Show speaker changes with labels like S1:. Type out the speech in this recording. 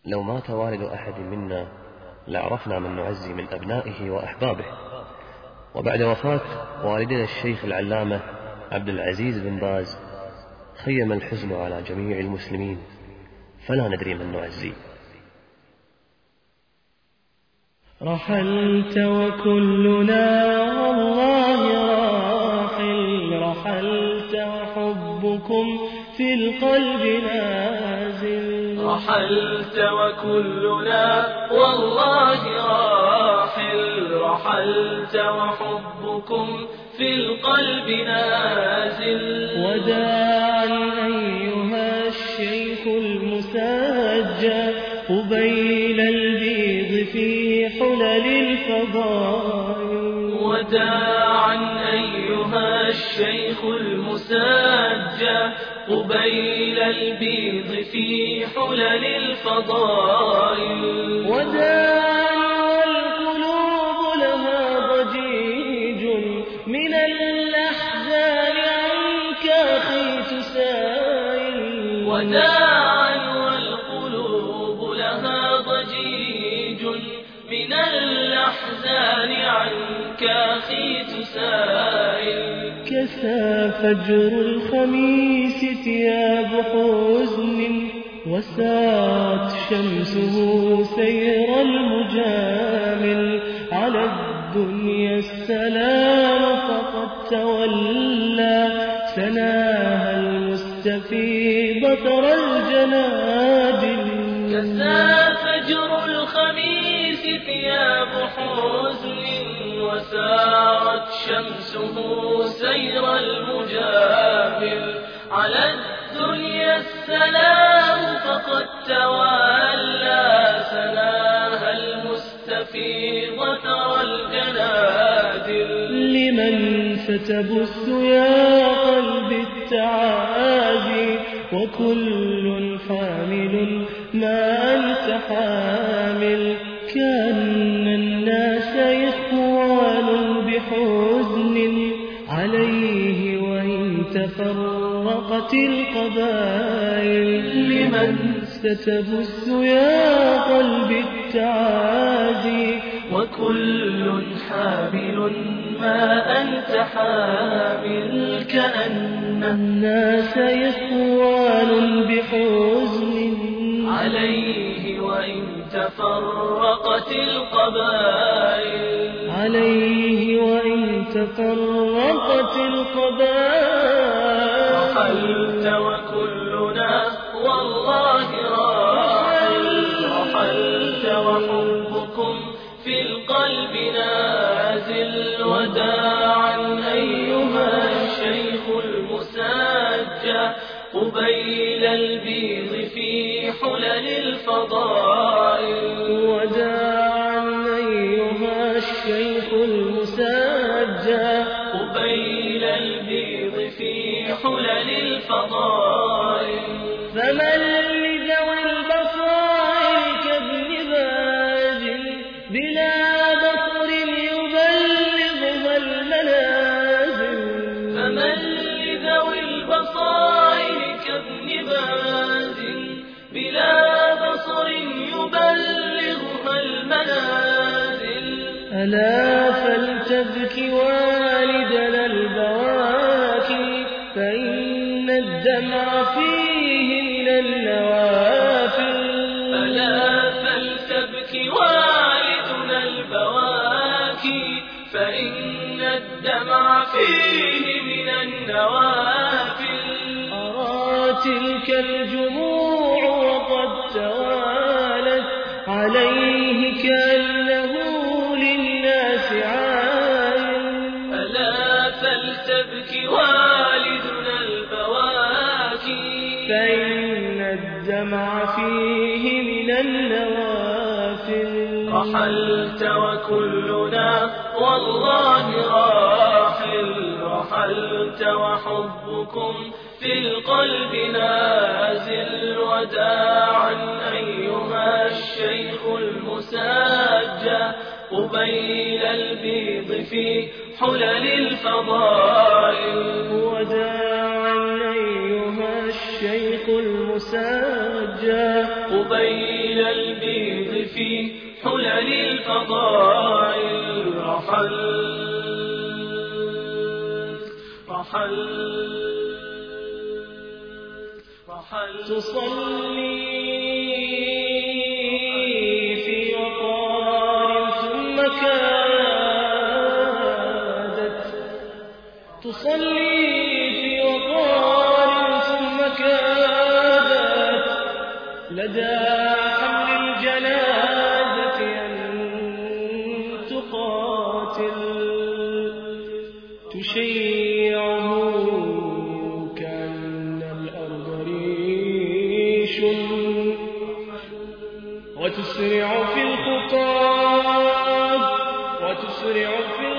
S1: لو مات والد أحد منا لعرفنا من نعزي من أبنائه وأحبابه. وبعد وفاة والدنا الشيخ العلامة عبد العزيز بن باز خيم الحزن على جميع المسلمين، فلا ندري من نعزي.
S2: رحلت وكلنا والله راحل، رحلت وحبكم في القلب نازل.
S3: رحلت وكلنا والله راحل، رحلت وحبكم في القلب نازل.
S2: وداعا أيها الشيخ المسجى قبيل البيض في حلل الفضائل.
S3: وداعا أيها الشيخ المسجى قبيل البيض في حلل الفضائل.
S2: وداعا والقلوب لها ضجيج من الأحزان عنك أخي تسائل.
S3: وداعا والقلوب لها ضجيج من الأحزان عنك أخي تسائل.
S2: كسى فجر الخميس ثياب حزن وسارت شمسه سير المجامل. على الدنيا السلام فقد تولى سناها المستفي بطر الجنادل.
S3: كسى فجر الخميس ثياب حزن وسارت شمسه سير المجامل. على الدنيا السلام فقد تولى سناها المستفي بطر الجنادل.
S2: لمن ستبث يا قلب التعازي وكل حامل ما أنت حامل. كأن الناس إخوان بحزن عليه وإن تفرقت القبائل. لمن ستبث يا قلب التعازي
S3: وكل حامل ما أنت حامل.
S2: كأن الناس إخوان بحزن
S3: عليه وإن تفرقت القبائل.
S2: عليه وإن تفرقت القبائل.
S3: رحلت وكلنا والله راحل، رحلت وحبكم في القلب نازل. وداعا أيها الشيخ المسجى قبيل البيض في حلل الفضائل.
S2: وداعا أيها الشيخ المسجى
S3: قبيل البيض في حلل الفضائل.
S2: فمن لذوي البصائر كابن باز بلا بصر يبلغها المنازل.
S3: فمن لذوي البصائر كابن باز بلا بصر يبلغها المنازل.
S2: ألا فلتبكي والدنا البواكي فإن الدمع فيه من النوافل.
S3: ألا فلتبكي والدنا البواكي فإن الدمع فيه من النوافل.
S2: أرى تلك الجموع وقد توالت عليه كأنه للناس عاين.
S3: ألا فلتبكي والدنا البواكي
S2: فإن الدمع فيه من النوافل.
S3: رحلت وكلنا والله راحل، رحلت وحبكم في القلب نازل. وداعا أيها الشيخ المسجى قبيل البيض في حلل الفضائل.
S2: وداعا أيها الشيخ المسجى
S3: قبيل البيض في حلل الفضائل رحل
S2: تصلي في وقار ثم كادت تصلي في وقار ثم كادت لدى حمل الجنازة أن تقاتل تشيعه كأن الأرض ريش وتسرع في الخطاب